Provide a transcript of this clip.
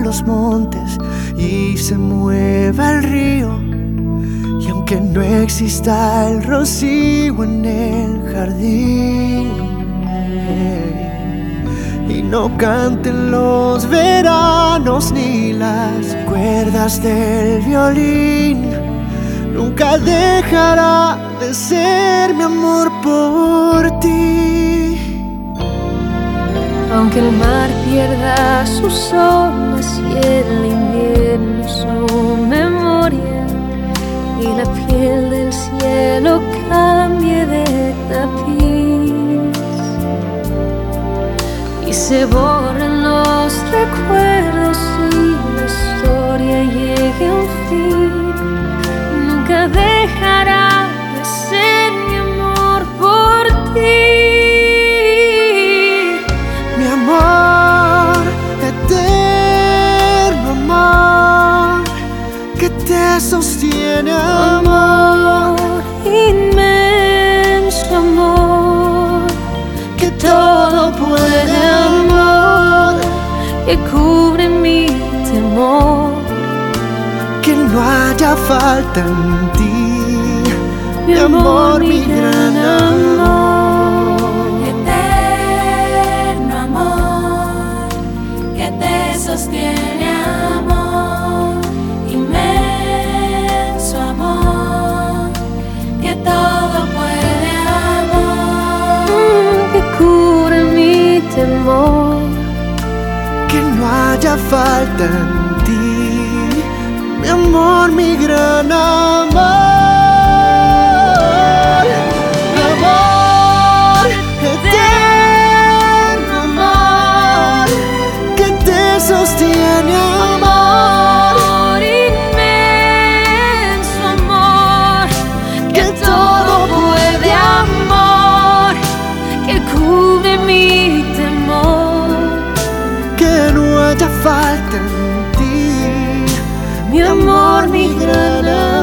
los montes y se mueva el río, y aunque no exista el rocío en el jardín, y no canten los veranos ni las cuerdas del violín, nunca dejará de ser mi amor por ti. Aunque el mar pierda sus olas y el invierno su memoria, y la piel del cielo cambie de tapiz, y se borren los recuerdos y la historia llegue a un fin, nunca dejará de ser mi amor por ti. Mi amor, eterno amor, que te sostiene, amor, inmenso amor, que todo puede, amor, que cubre mi temor, que no haya falta en ti, mi amor, mi gran amor. Eterno amor, que te sostiene, amor, inmenso amor, que todo puede, amor, que cubre mi temor, que no haya falta en ti, mi amor, mi gran amor. Amor, eterno amor, que te sostiene, amor, inmenso amor, que todo puede, amor, que cubre mi temor, que no haya falta en ti, mi amor, mi gran amor.